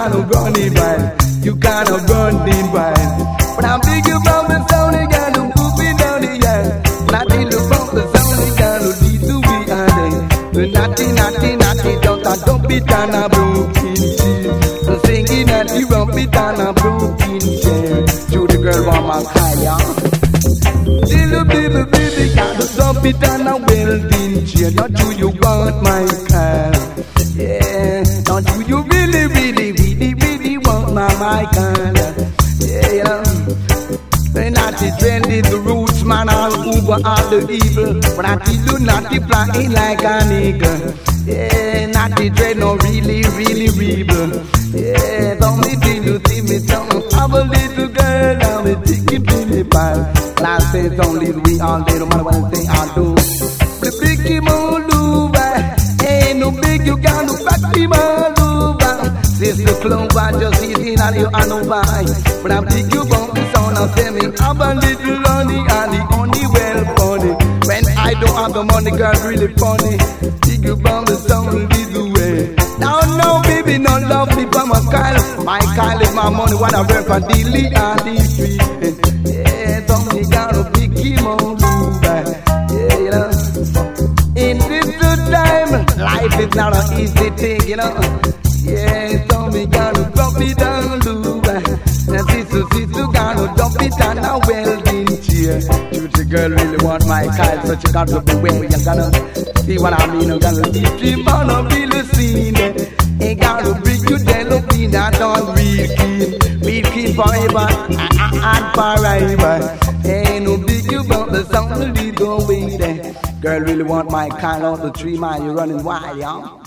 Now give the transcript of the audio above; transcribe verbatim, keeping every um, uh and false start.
kind of running wild. You kind of running wild. But I'm big about the sound, they got to move me down the aisle. Nothing about the sound, they got to lead to be honest. The naughty, naughty, naughty, don't I don't be down a broken chair. So singing at the rump it down a broken chair. To the girl one more higher. Little baby, baby, got to dump it down a welding chair. Not do you want my car? Yeah, don't do you really, really, really, really want my my car? Yeah, you know. They not the trendy, the roots, man, all Uber, all the evil. But I feel you not the flying like a nigga. Yeah, not the dread, no, really, really rebel. Yeah, don't me till you see me something. I'm a little girl, I'm a ticket to me pal. Last days don't leave we all day, no matter what they all do. The big him all over, ain't no big, you got no back him all over. Sister Clover, just eating on you, I know why. But I'm big, you bump the sound, now tell me, I'm a little honey, and the only well funny. When I don't have the money, girl, really funny. Big, you bump the sound, lead the way. Now, no, baby, no love me for my Kyle. My Kyle is my money, what I work for daily and the street. Yeah, somebody gotta pick him on over. Yeah, you know. In this good time, life is not an easy thing, you know. Yeah, somebody gotta drop me down, Luba. And sister, sister, gotta dump it down a welding chair. The girl really want my Kyle, so she got to be where you gotta see what I mean. You gotta see him on a real scene. Ain't gotta bring you down, look me not on real keen. Real keen forever and forever. Ain't no big about the sound of the go away there. Girl really want my Kyle on the tree, man, you running wild, y'all.